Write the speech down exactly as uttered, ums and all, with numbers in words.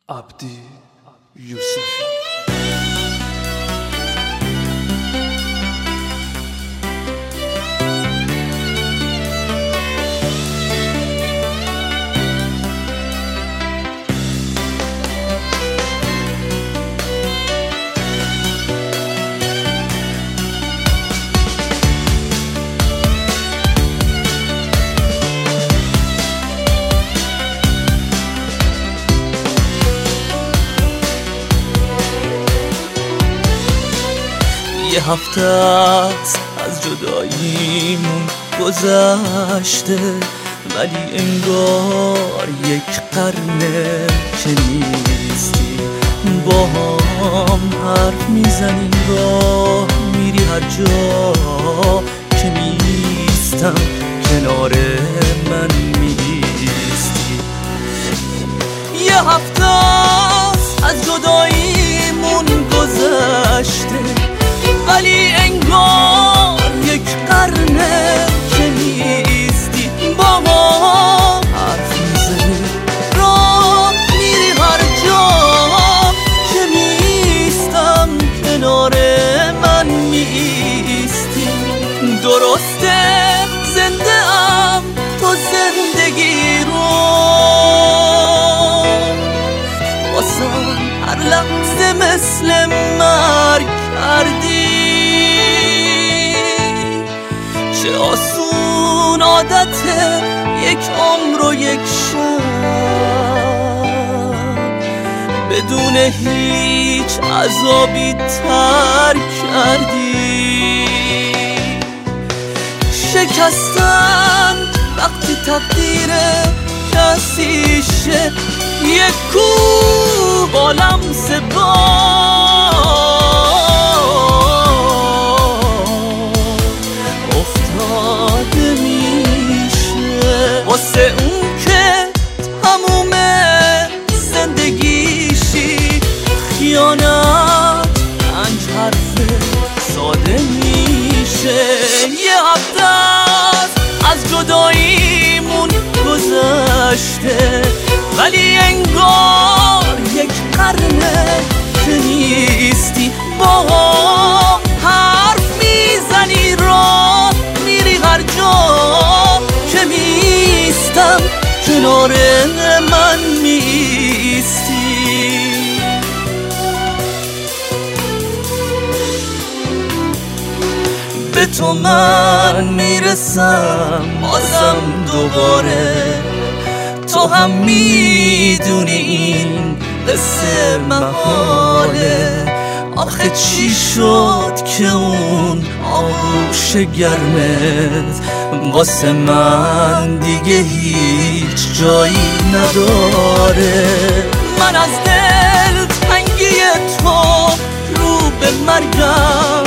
عبدی یوسفی. یه هفته است از جداییمون گذشته، ولی انگار یک قرنه که نیستی. با هم حرف میزنیم راه میری هر جا که میستم کنار من میستی. یه هفته است از جداییمون گذشته، ولی انگار یک قرنه که نیستی. با ما حرف میزنی راه میری هر جا که میستم کنار من میستی. درسته زنده ام تو زندگی رو واسم هر لحظه مثل مرگ کردی. چه آسون عادته یک عمر و یک شب بدون هیچ عذابی ترک کردی. شکستن وقتی تقدیر کسی شه، یک کوه با لمس افتاده میشه. واسه اون که تموم زندگیشی خیانت پنج حرف ساده میشه. یه هفته از جداییمون گذشته، ولی انگار یک قرنه که نیستی. با حرف میزنی راه میری هر جا که میستم کنار من میستی. به تو من میرسم بازم دوباره، تو هم میدونی این قصه محاله. آخه چی شد که اون آغوش گرمت واسه من دیگه هیچ جایی نداره؟ من از دل تنگی تو رو به مرگم